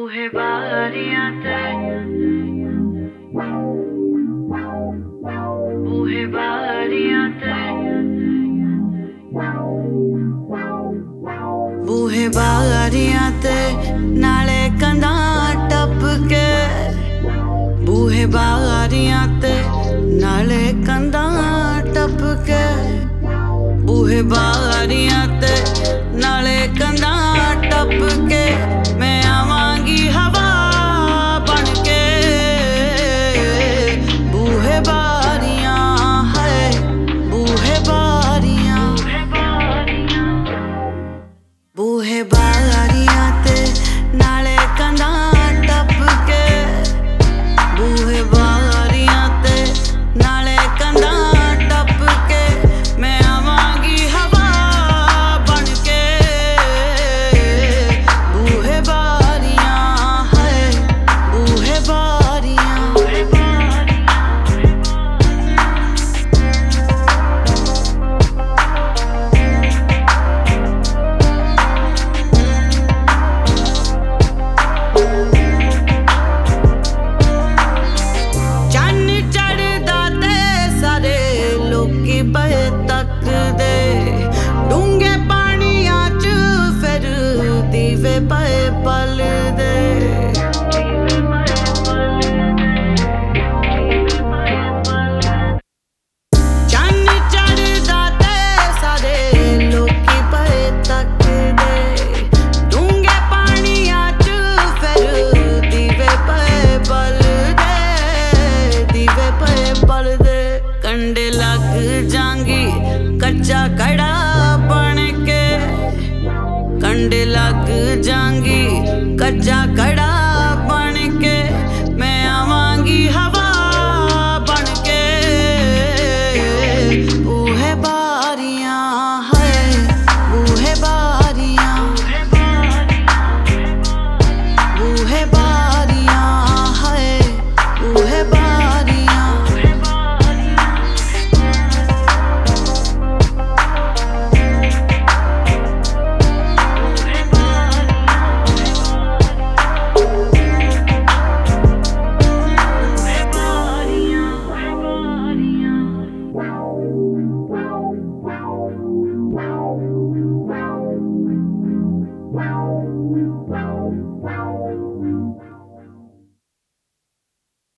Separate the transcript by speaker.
Speaker 1: बूहे बारियां ते बूहे बारियां ते बूहे बारियां ते नाले कंधा टप के बूहे बारियां ते नाले कंधा टप के बूहे बारियां ते नाले कंधा टप के मैं आवांगी हवा बन के बूहे बारियां है बूहे बारियां बूहे बारियां ते नाले कंधा टप के बूहे बारियां ते नाले कंधा टप के मैं आवांगी हवा बन के बूहे बारियां है बूहे बारियां पए तकदे डूंगे पानियां च फिर दीवे पए पलदे चन्न चढ़दा ते सारे लोकी पए तकदे डूंगे पानियां च फिर दीवे पए पलदे दीवे पए पलदे कंडे लग जांगी कच्चा कड़ा बन के कंडे लग जांगी कच्चा कड़ा